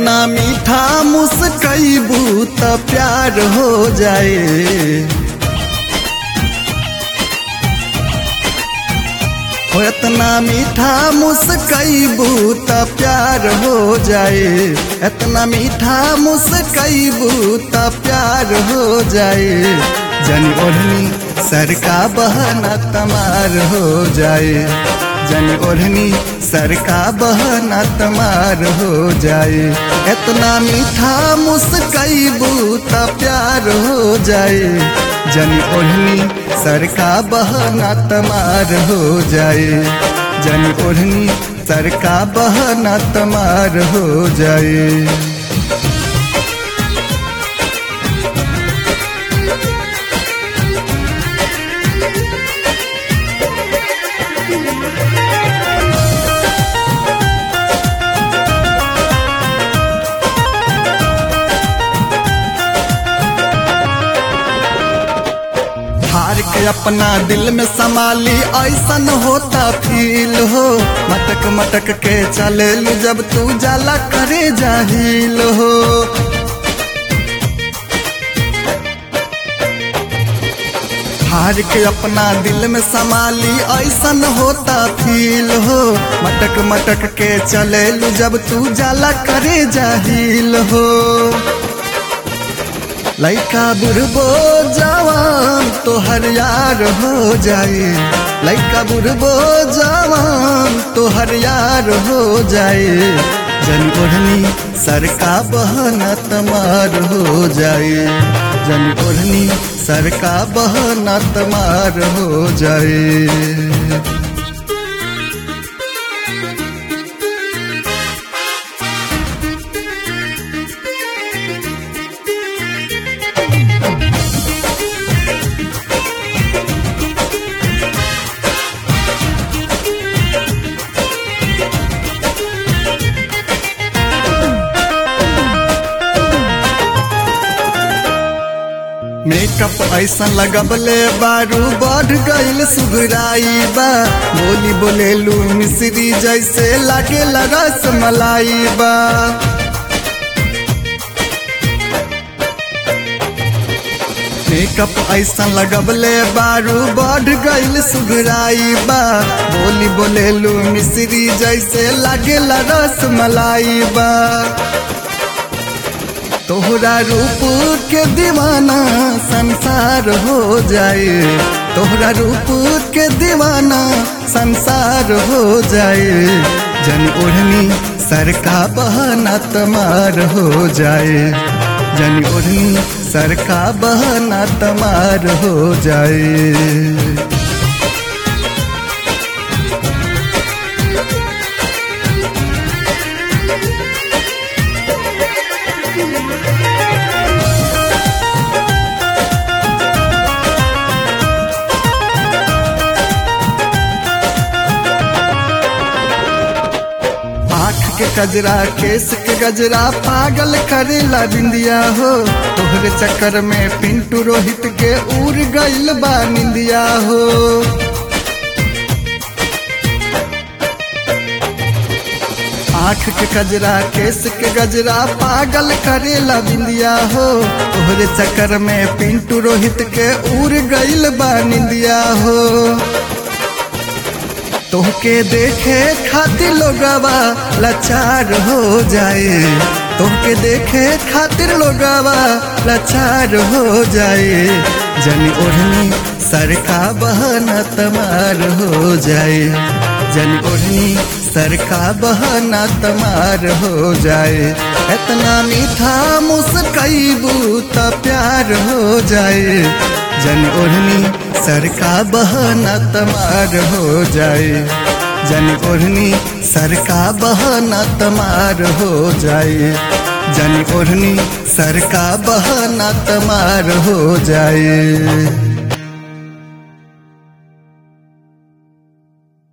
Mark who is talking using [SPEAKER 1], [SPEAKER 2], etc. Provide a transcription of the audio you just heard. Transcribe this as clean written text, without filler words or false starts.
[SPEAKER 1] इतना मीठा मुस्कैबू त प्यार हो जाए। हो इतना मीठा मुस्कैबू त प्यार हो जाए। इतना मीठा मुस्कैबू त प्यार हो जाए। जन ओढ़नी सर का बहना तमार हो जाए। जन ओढ़नी सर का बहना तमार हो जाए। इतना मीठा मुस्कैबू त प्यार हो जाए। जन ओढ़नी सर का बहना तमार हो जाए। जन ओढ़नी सर का बहना तमार हो जाए। हार के अपना दिल में संभाली ऐसन होता फील हो। मटक मटक के चले लू जब तू जाला करे जाहिल हो। हार के अपना दिल में संभाली ऐसन होता फील हो। मटक मटक के चले लू जब तू जाला करे जाहिल हो। लइका बुढ़बो जवान तोहर यार हो जाए। लइका बुढ़बो जवान तोहर यार हो जाए। जन ओढ़नी सर का बहना तमार हो जाए। जन ओढ़नी सर का बहना तमार हो जाए। मेकअप ऐसा लगबले बारू बढ़ गईल सुघराई बा। बोली बोलेलू मिश्री जैसे लागे रस मलाई बा। मेकअप ऐसा लगबले बारू बढ़ गईल सुघराई बा। बोली बोलेलू मिश्री जैसे लागे रस मलाई बा। तोहरा रूप के दीवाना संसार हो जाए। तोहरा रूप के दीवाना संसार हो जाए। जन ओढ़नी सर का बहना तमार हो जाए। जन ओढ़नी सर का बहना तमार हो जाए। के गजरा केस के गजरा पागल करेला बिंदिया हो। तोहरे चक्कर में पिंटू रोहित के उड़ गईल बा निंदिया हो। आँख के गजरा केस के गजरा पागल करेला बिंदिया हो। तोहरे चक्कर में पिंटू रोहित के उड़ गईल बा निंदिया हो। तोहके देखे खातिर लोगवा लाचार हो जाए। तोहके देखे खातिर लोगवा लाचार हो जाए। जन ओढ़नी सर का बहना तमार हो जाए। जन ओढ़नी सर का बहना तमार हो जाए। इतना मीठा मुस्कैबू त प्यार हो जाए। जन ओढ़नी सर का बहना तमार हो जाए। जन ओढ़नी सर का बहना तमार हो जाए। जन ओढ़नी सर का बहना तमार हो जाए।